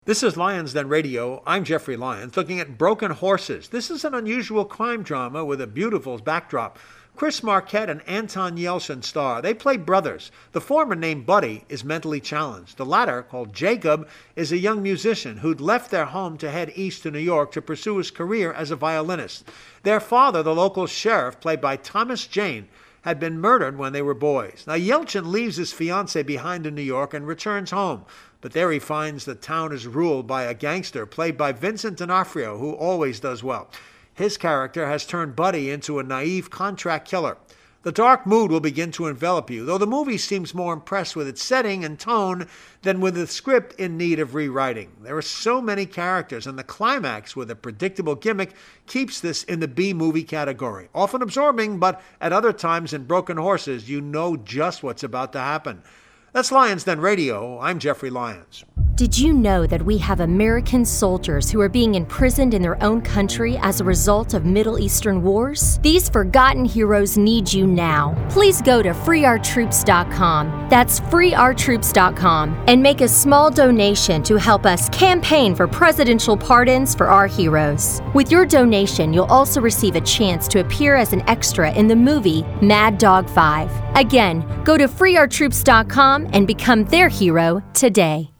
This is Lions Den Radio. I'm Jeffrey Lyons, looking at Broken Horses. This is an unusual crime drama with a beautiful backdrop. Chris Marquette and Anton Yelchin star. They play brothers. The former, named Buddy, is mentally challenged. The latter, called Jacob, is a young musician who'd left their home to head east to New York to pursue his career as a violinist. Their father, the local sheriff, played by Thomas Jane, had been murdered when they were boys. Now, Yelchin leaves his fiancée behind in New York and returns home. But there he finds the town is ruled by a gangster played by Vincent D'Onofrio, who always does well. His character has turned Buddy into a naive contract killer. The dark mood will begin to envelop you, though the movie seems more impressed with its setting and tone than with the script in need of rewriting. There are so many characters, and the climax with a predictable gimmick keeps this in the B-movie category. Often absorbing, but at other times in Broken Horses, you know just what's about to happen. That's Lions Den Radio. I'm Jeffrey Lyons. Did you know that we have American soldiers who are being imprisoned in their own country as a result of Middle Eastern wars? These forgotten heroes need you now. Please go to freeourtroops.com. That's freeourtroops.com and make a small donation to help us campaign for presidential pardons for our heroes. With your donation, you'll also receive a chance to appear as an extra in the movie Mad Dog 5. Again, go to freeourtroops.com and become their hero today.